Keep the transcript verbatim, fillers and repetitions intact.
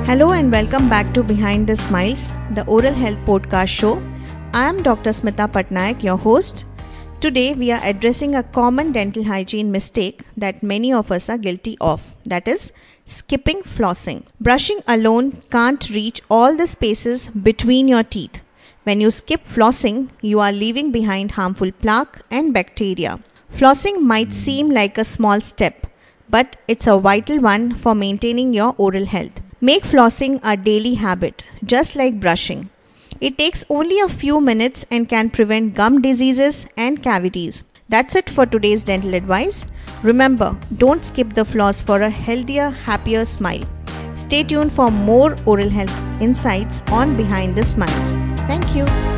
Hello and welcome back to Behind the Smiles, the oral health podcast show. I am Doctor Smita Patnaik, your host. Today we are addressing a common dental hygiene mistake that many of us are guilty of, that is skipping flossing. Brushing alone can't reach all the spaces between your teeth. When you skip flossing, you are leaving behind harmful plaque and bacteria. Flossing might seem like a small step, but it's a vital one for maintaining your oral health. Make flossing a daily habit, just like brushing. It takes only a few minutes and can prevent gum diseases and cavities. That's it for today's dental advice. Remember, don't skip the floss for a healthier, happier smile. Stay tuned for more oral health insights on Behind the Smiles. Thank you.